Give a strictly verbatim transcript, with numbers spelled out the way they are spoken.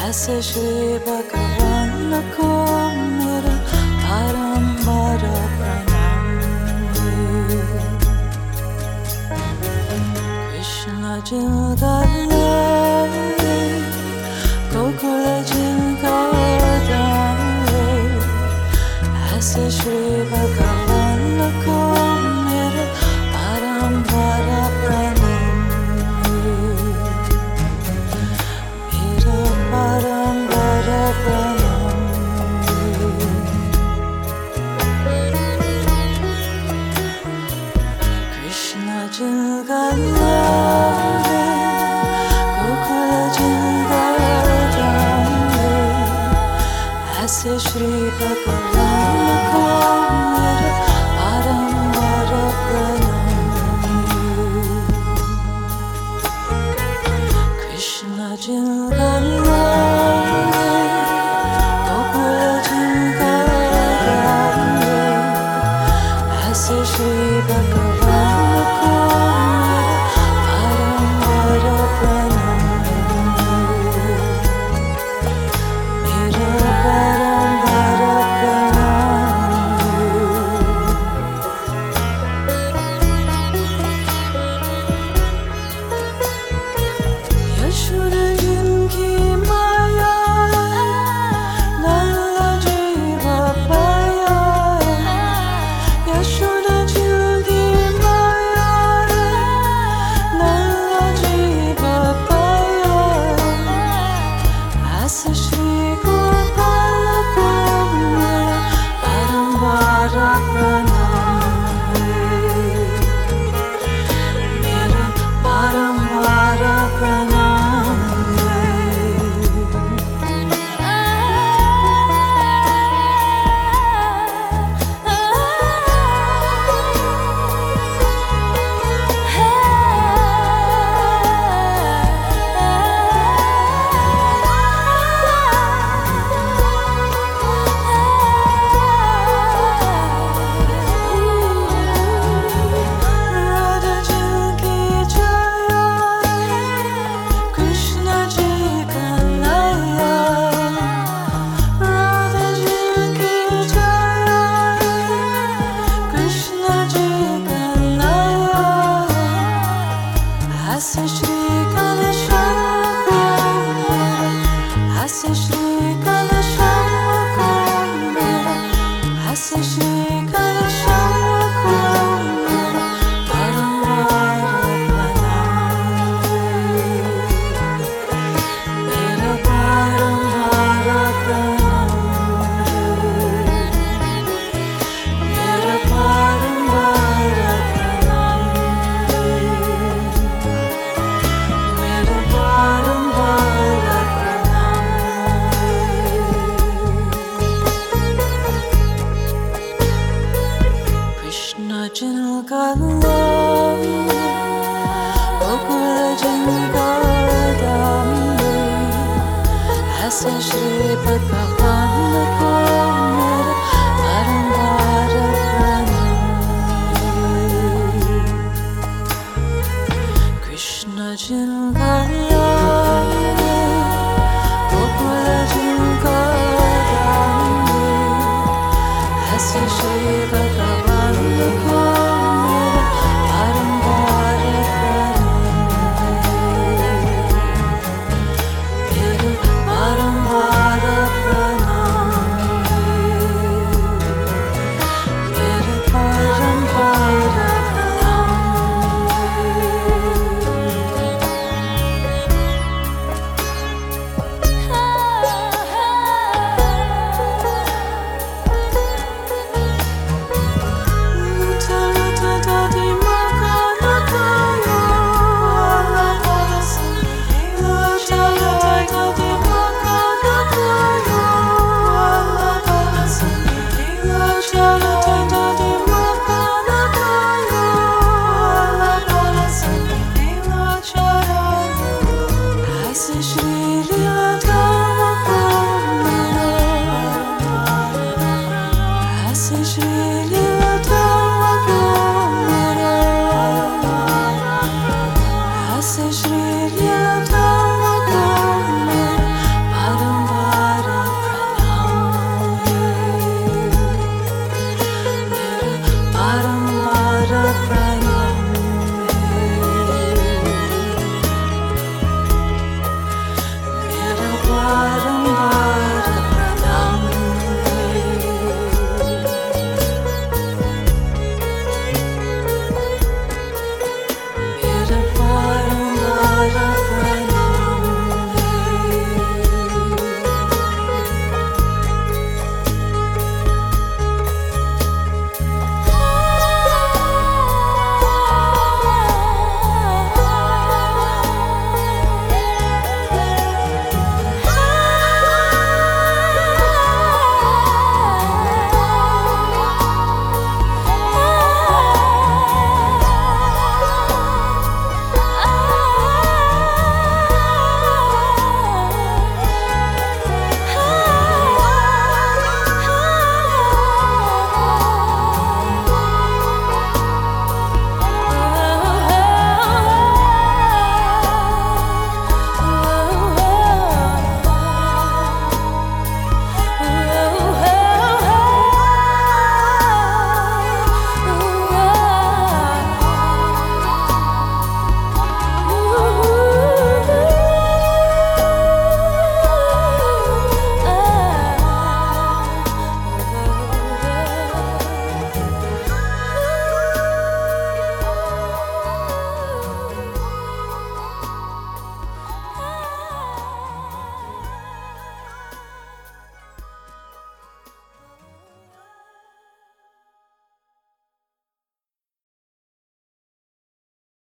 ऐसे श्री भगवान को मेरा बारंबार प्रणाम है। कृष्ण जिनका नाम है, गोकुल जिनका धाम है, ऐसे श्री भगवान को मेरा बारंबार प्रणाम है। मेरा बारंबार प्रणाम है। कृष्ण जिनका नाम है, गोकुल जिनका धाम है, ऐसे श्री भगवान को मेरा बारंबार प्रणाम है। कृष्ण जिनका नाम है, गोकुल जिनका धाम है, ऐसे श्री भगवान को मेरा बारंबार प्रणाम है। मेरा बारंबार प्रणाम है। यशोदा जिनकी माया है, नन्हा जीव पाया है। यशोदा जिनकी माया है, नन्हा जीव पाया है, ऐसे श्री गोपाल को मेरा बारंबार प्रणाम है। मेरा बारंबार प्रणाम है। राधा जिनकी छाया है, कृष्ण जी का नया है। राधा जिनकी छाया है, कृष्ण जी का नया है, ऐसे श्री घनश्याम को मेरा, ऐसे श्री घनश्याम को मेरा, ऐसे श्री घनश्याम को मेरा बारंबार प्रणाम है। मेरा बारंबार प्रणाम है। मेरा बारंबार प्रणाम है। मेरा बारंबार प्रणाम है। कृष्ण जिनका नाम है, गोकुल जिनका धाम है, ऐसे श्री भगवान को मेरा बारंबार प्रणाम है। कृष्ण जिन